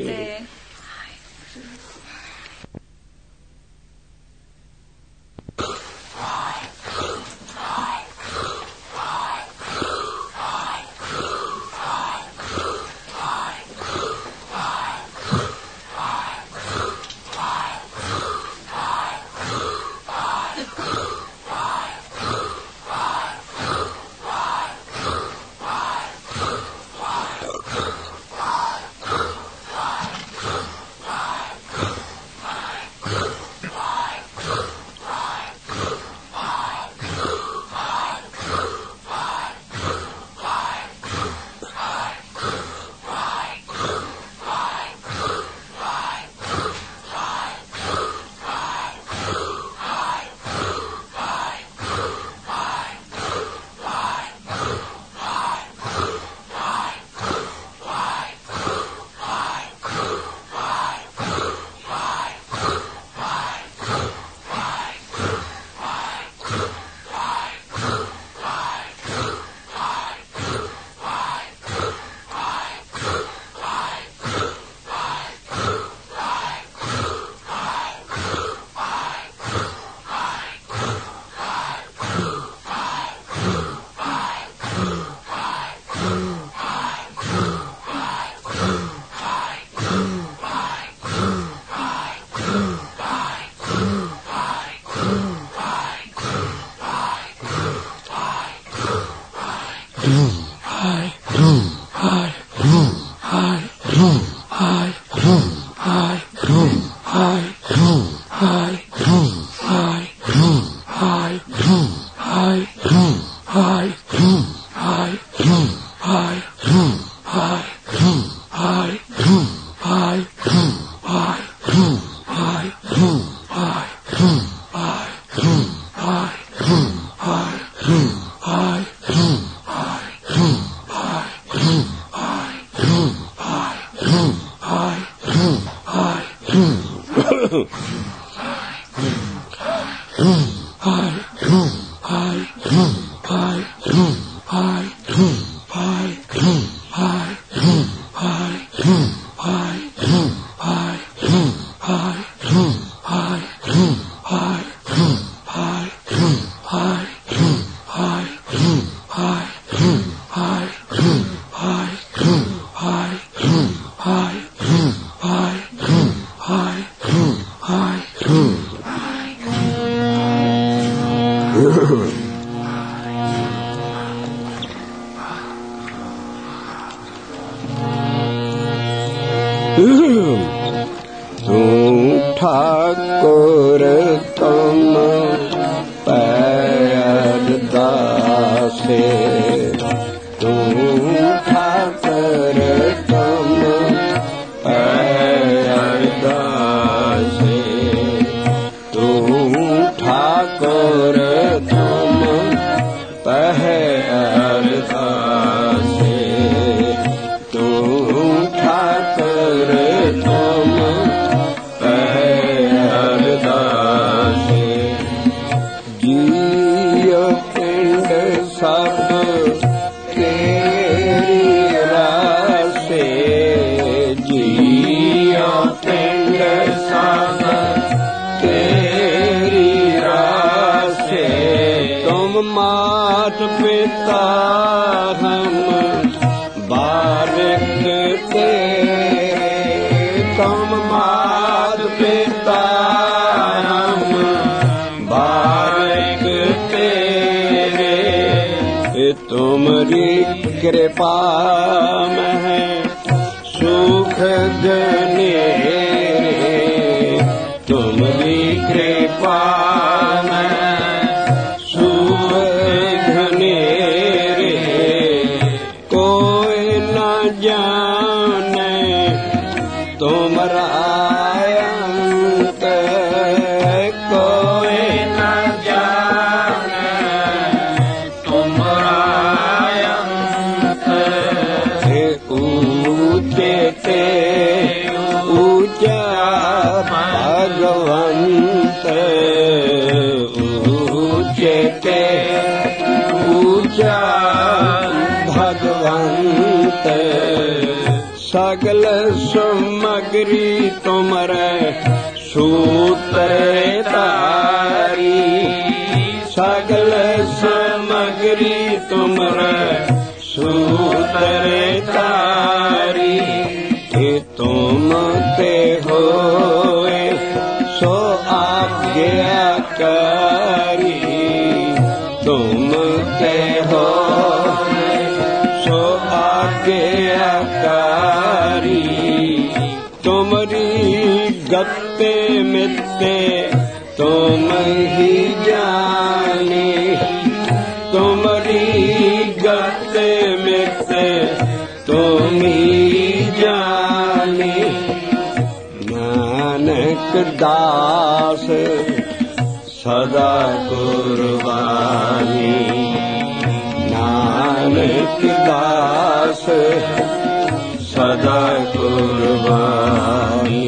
तू ठाकुर तुम पैर दासे तू ठाकुर तुम पैर दासे तू ठाकुर तुम पैर दासे तू ठाकुर तुम सब तेरी रासे जियो पिंड सब तेरी रासे तुम मात पिता हम बारिक तेरे तुम मात पिता हम बारिक तेरे कृपा में सुख घनेरे, तुम्हारी कृपा में सुख घनेरे, कोई न जाने तुम्हारा अंत, कोई न जाने तुम्हारा अंत। ऊंचे ते ऊंचा भगवंत, ऊंचे ते ऊंचा भगवंत, सगल सुमगरी तुमरे सूत्र तारी, सगल सुमगरी तुमरे सूत्र तारी, कि तुम ते होए सो आज्ञाकारी, तुम ते होए सो आज्ञाकारी, तुमरी गत्ते मित्ते तुम ही जाने, तुमरी गत्ते मित्ते तुम ही जाने। नानक दास सदा कुर्बानी, नानक दास सदा कुर्बानी।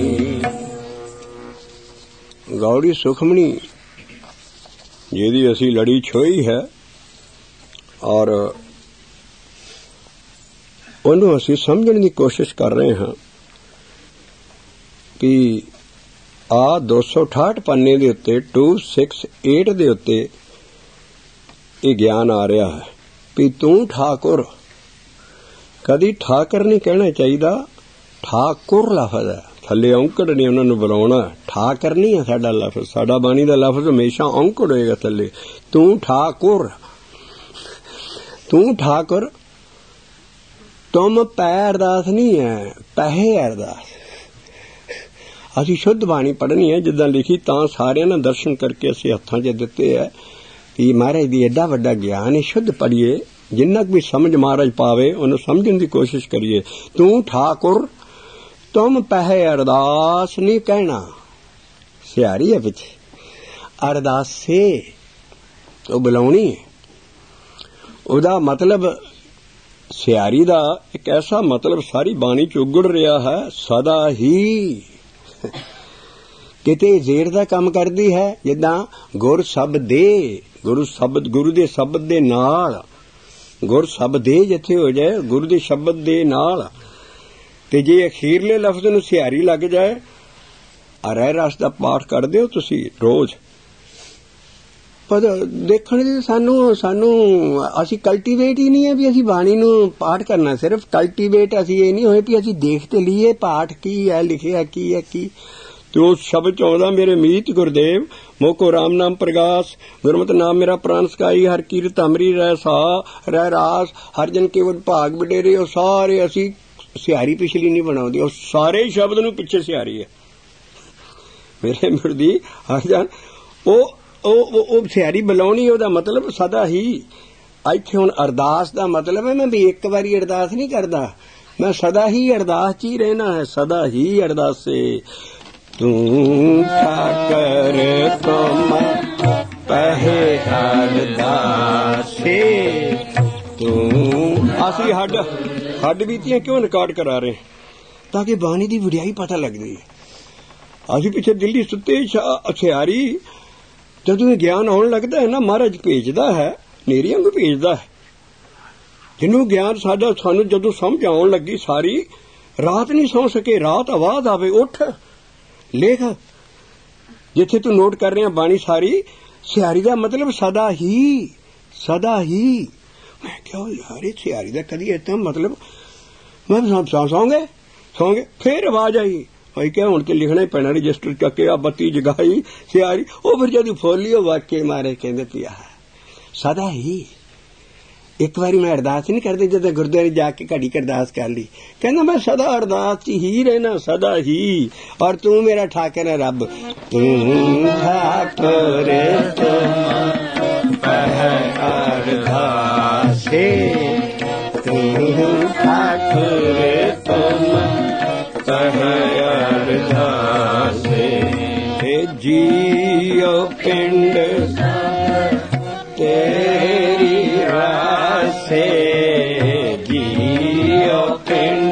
गौड़ी सुखमणी ਜਿਹਦੀ ਅਸੀਂ ਲੜੀ ਛੋਈ ਹੈ ਔਰ ਉਹਨੂੰ ਅਸੀਂ ਸਮਝਣ ਦੀ ਕੋਸ਼ਿਸ਼ ਕਰ ਰਹੇ ਹਾਂ ਕਿ ਆ ਦੋ ਸੌ ਅਠਾਹਠ ਪੰਨੇ ਦੇ ਉੱਤੇ ਦੋ ਸੌ ਅਠਾਸੀ ਦੇ ਉੱਤੇ ਇਹ ਗਿਆਨ ਆ ਰਿਹਾ ਹੈ ਵੀ ਤੂੰ ਠਾਕੁਰ। ਕਦੀ ਠਾਕਰ ਨਹੀਂ ਕਹਿਣਾ ਚਾਹੀਦਾ, ਠਾਕੁਰ ਲਫ਼ਜ਼ ਹੈ, ਥੱਲੇ ਔਂਕੜ ਨੇ ਉਹਨਾਂ ਨੂੰ ਬੁਲਾਉਣਾ। ਠਾਕਰ ਨਹੀਂ ਹੈ ਸਾਡਾ ਲਫ਼ਜ਼, ਸਾਡਾ ਬਾਣੀ ਦਾ ਲਫ਼ਜ਼ ਹਮੇਸ਼ਾ ਔਂਕੜ ਹੋਏਗਾ ਥੱਲੇ। ਤੂੰ ਠਾਕੁਰ, ਤੂੰ ਠਾਕੁਰ। ਤੁਮ ਪੈ ਅਰਦਾਸ ਨਹੀਂ ਹੈ, ਪਹਿ ਅਰਦਾਸ। ਅਸੀਂ ਸ਼ੁੱਧ ਬਾਣੀ ਪੜ੍ਹਨੀ ਹੈ ਜਿੱਦਾਂ ਲਿਖੀ, ਤਾਂ ਸਾਰਿਆਂ ਨੇ ਦਰਸ਼ਨ ਕਰਕੇ ਅਸੀਂ ਹੱਥਾਂ 'ਚ ਦਿੱਤੇ ਹੈ ਕਿ ਮਹਾਰਾਜ ਦੀ ਐਡਾ ਵੱਡਾ ਗਿਆਨ ਹੈ। ਸ਼ੁੱਧ ਪੜ੍ਹੀਏ, ਜਿੰਨਾ ਕੁ ਵੀ ਸਮਝ ਮਹਾਰਾਜ ਪਾਵੇ ਉਹਨੂੰ ਸਮਝਣ ਦੀ ਕੋਸ਼ਿਸ਼ ਕਰੀਏ। ਤੂੰ ਠਾਕੁਰ ਤੁਮ ਪਹਿ ਅਰਦਾਸ ਨਹੀਂ ਕਹਿਣਾ, ਸਿਆਰੀ ਹੈ ਪਿੱਛੇ ਅਰਦਾਸੇ ਉਹ ਬੁਲਾਉਣੀ ਹੈ। ਉਹਦਾ ਮਤਲਬ ਸਿਆਰੀ ਦਾ ਇੱਕ ਐਸਾ ਮਤਲਬ ਸਾਰੀ ਬਾਣੀ 'ਚ ਉਗੜ ਰਿਹਾ ਹੈ, ਸਦਾ ਹੀ। ਕਿਤੇ ਜ਼ੇਰ ਦਾ ਕੰਮ ਕਰਦੀ ਹੈ, ਜਿੱਦਾਂ ਗੁਰ ਸ਼ਬਦ ਦੇ, ਗੁਰੂ ਸ਼ਬਦ, ਗੁਰੂ ਦੇ ਸ਼ਬਦ ਦੇ ਨਾਲ, ਗੁਰ ਸ਼ਬਦ ਦੇ ਜਿੱਥੇ ਹੋ ਜਾਏ ਗੁਰੂ ਦੇ ਸ਼ਬਦ ਦੇ ਨਾਲ, ਤੇ ਜੇ ਅਖੀਰਲੇ ਲਫ਼ਜ਼ ਨੂੰ ਸਿਆਰੀ ਲੱਗ ਜਾਏ। ਰਹਿ ਰਸ ਦਾ ਪਾਠ ਕਰਦੇ ਹੋ ਤੁਸੀਂ ਰੋਜ਼, ਪਰ ਦੇਖਣ ਦੀ ਸਾਨੂੰ ਸਾਨੂੰ ਅਸੀਂ ਕਲਟੀਵੇਟ ਹੀ ਨਹੀਂ ਹੈ ਵੀ ਅਸੀਂ ਬਾਣੀ ਨੂੰ ਪਾਠ ਕਰਨਾ। ਸਿਰਫ ਕਲਟੀਵੇਟ ਅਸੀਂ ਇਹ ਨਹੀਂ ਹੋਏ ਵੀ ਅਸੀਂ ਦੇਖ ਤੇ ਲਈਏ ਪਾਠ ਕੀ ਹੈ, ਲਿਖਿਆ ਕੀ ਹੈ ਕੀ। ਤੇ ਉਸ ਸ਼ਬਦ ਚ ਆਉਂਦਾ, ਮੇਰੇ ਮੀਤ ਗੁਰਦੇਵ ਮੋਕੋ ਰਾਮ ਨਾਮ ਪ੍ਰਗਾਸ, ਗੁਰਮਤਿ ਨਾਮ ਮੇਰਾ ਪ੍ਰਾਨ ਸਕਾਈ, ਹਰ ਕੀਰਤ ਅਮਰੀ ਰਹਿ ਸਾ ਰਹਿ ਰਾਸ, ਹਰ ਜਨ ਕੇਵਲ ਭਾਗ ਵਡੇਰੇ। ਉਹ ਸਾਰੇ ਅਸੀਂ ਸਿਆਰੀ ਪਿਛਲੀ ਨਹੀਂ ਬਣਾਉਂਦੇ, ਉਹ ਸਾਰੇ ਸ਼ਬਦ ਨੂੰ ਪਿੱਛੇ ਸਿਆਰੀ ਹੈ। ਮੇਰੇ ਮੁਰਦੀ ਹਰ ਜਨ ਉਹ ਉਹ ਸਿਆਰੀ ਬੁਲਾਉਣੀ, ਉਹਦਾ ਮਤਲਬ ਸਦਾ ਹੀ। ਇੱਥੇ ਹੁਣ ਅਰਦਾਸ ਦਾ ਮਤਲਬ ਹੈ ਮੈਂ ਵੀ ਇੱਕ ਵਾਰੀ ਅਰਦਾਸ ਨਹੀਂ ਕਰਦਾ, ਮੈਂ ਸਦਾ ਹੀ ਅਰਦਾਸ 'ਚ ਹੀ ਰਹਿਣਾ ਹੈ, ਸਦਾ ਹੀ ਅਰਦਾਸੇ। ਤੂੰ ਠਾਕਰ ਤੁਮ ਪਹਿ ਅਰਦਾਸੇ, ਤੂੰ। ਅਸੀਂ ਹੱਡ ਹੱਡ ਬੀਤੀਆਂ ਕਿਉਂ ਰਿਕਾਰਡ ਕਰਾ ਰਹੇ, ਤਾਂ ਕਿ ਬਾਣੀ ਦੀ ਵਡਿਆਈ ਪਤਾ ਲੱਗਦੀ ਹੈ। ਅਸੀਂ ਪਿੱਛੇ ਦਿੱਲੀ ਸੁੱਤੇ ਸਿਆਰੀ, ਜਦੋਂ ਇਹ ਗਿਆਨ ਆਉਣ ਲੱਗਦਾ ਹੈ ਨਾ, ਮਹਾਰਾਜ ਭੇਜਦਾ ਹੈ, ਨੇਰੀਆਂ ਨੂੰ ਭੇਜਦਾ ਹੈ। ਜਿਹਨੂੰ ਗਿਆਨ ਸਾਡਾ ਸਾਨੂੰ ਜਦੋਂ ਸਮਝ ਆਉਣ ਲੱਗੀ, ਸਾਰੀ ਰਾਤ ਨਹੀਂ ਸੌਂ ਸਕੇ, ਰਾਤ ਆਵਾਜ਼ ਆਵੇ ਉੱਠ ਲੇਖ। ਜਿੱਥੇ ਤੂੰ ਨੋਟ ਕਰ ਰਿਹਾ ਬਾਣੀ ਸਾਰੀ ਸਿਆਰੀ ਦਾ ਮਤਲਬ ਸਦਾ ਹੀ, ਸਦਾ ਹੀ। ਮੈਂ ਕਿਹਾ ਯਾਰ ਇਹ ਸਿਆਰੀ ਦਾ ਕਦੀ ਏਦਾਂ ਮਤਲਬ, ਮੈਂ ਸੌਂਗੇ ਸੌਂਗੇ ਫਿਰ ਆਵਾਜ਼ ਆਈ। ਭਾਈ ਕਿਹਾ ਹੁਣ ਤੇ ਲਿਖਣਾ ਹੀ ਪੈਣਾ, ਰਜਿਸਟਰ ਚੱਕੇ ਆ ਬੱਤੀ ਜਗਾਈ ਸਿਆਰੀ। ਉਹ ਫਿਰ ਜਦੋਂ ਫੋਲੀ ਉਹ ਵਾਕੇ ਮਾਰੇ ਕਹਿੰਦੇ ਪਿਆ ਸਦਾ ਹੀ। ਇੱਕ ਵਾਰੀ ਮੈਂ ਅਰਦਾਸ ਨਹੀਂ ਕਰਦੇ ਜਦੋਂ ਗੁਰਦੁਆਰੇ ਜਾ ਕੇ ਘੜੀ ਕ ਅਰਦਾਸ ਕਰ ਲਈ, ਕਹਿੰਦਾ ਮੈਂ ਸਦਾ ਅਰਦਾਸ ਚ ਹੀ ਰਹਿਣਾ, ਸਦਾ ਹੀ, ਔਰ ਤੂੰ ਮੇਰਾ ਠਾਕਰ ਹੈ ਰੱਬ। ਤੂੰ ਠਾਕਰ ਤੁਮ ਅਰਦਾਸੇ, ਤੂੰ ਠਾਕਰ ਤੁਮ ਅਰਦਾਸੇ, ਜੀਓ ਪਿੰਡ ਤੇਰੀ ਰਾਸੇ, ਜੀਓ ਪਿੰਡ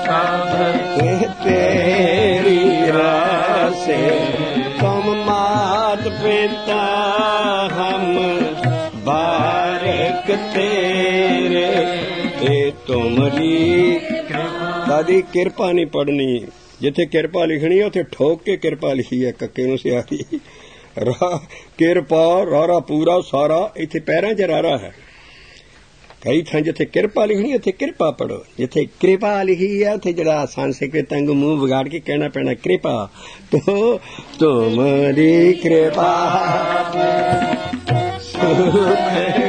ਤੇਰੀ ਰਾਸੇ, ਤੁਮ ਮਾਤ ਪਿਤਾ ਹਮ ਬਾਰਕ ਤੇਰੇ, ਇਹ ਤੁਮਰੀ ਕਦੀ ਕਿਰਪਾ ਨਹੀਂ ਪੜਨੀ। ਜਿੱਥੇ ਕਿਰਪਾ ਲਿਖਣੀ ਹੈ ਉੱਥੇ ਠੋਕ ਕੇ ਕਿਰਪਾ ਲਿਖੀ ਹੈ, ਕੱਕੇ ਨੂੰ ਸਿਆਰੀ ਰਾ ਕਿਰਪਾ ਰਾਰਾ ਪੂਰਾ ਸਾਰਾ, ਇੱਥੇ ਪੈਰਾਂ 'ਚ ਰਾਰਾ ਹੈ। ਕਈ ਥਾਂ ਜਿੱਥੇ ਕਿਰਪਾ ਲਿਖਣੀ ਉੱਥੇ ਕਿਰਪਾ ਪੜੋ, ਜਿੱਥੇ ਕਿਰਪਾ ਲਿਖੀ ਹੈ ਉੱਥੇ ਜਿਹੜਾ ਸੰਸਕ੍ਰਿਤ ਅੰਗ ਮੂੰਹ ਵਿਗਾੜ ਕੇ ਕਹਿਣਾ ਪੈਣਾ ਕਿਰਪਾ। ਤੋ ਤੁਮਰੀ ਕਿਰਪਾ